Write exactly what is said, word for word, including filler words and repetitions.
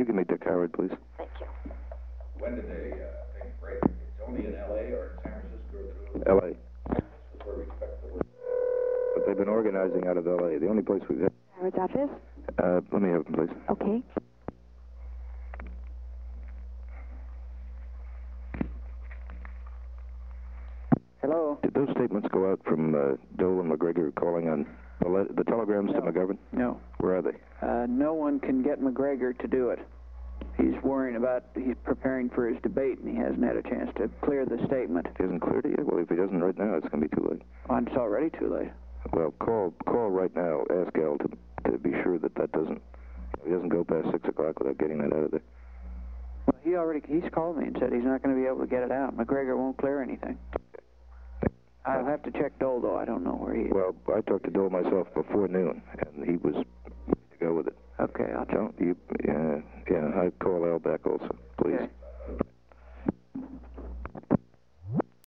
you give me Dick Howard, please? Thank you. When did they uh, take a break? It's only in L A or in San Francisco? L A. That's where we expect the work. But they've been organizing out of L A. The only place we've had... Howard's office? Uh, let me have him, please. Okay. Hello? Did those statements go out from uh, Dole and McGregor calling on the, le the telegrams No. to McGovern? No. Where are they? Uh, no one can get McGregor to do it. He's worrying about, he's preparing for his debate, and he hasn't had a chance to clear the statement. He hasn't cleared it yet? Well, if he doesn't right now, it's going to be too late. Oh, it's already too late. Well, call call right now. Ask Al to, to be sure that that doesn't... He doesn't go past six o'clock without getting that out of there. Well, he already, he's called me and said he's not going to be able to get it out. McGregor won't clear anything. I'll have to check Dole, though. I don't know where he is. Well, I talked to Dole myself before noon, and he was ready to go with it. Okay, I'll check. No, you, yeah, yeah, I'd call Al back also, please. Okay.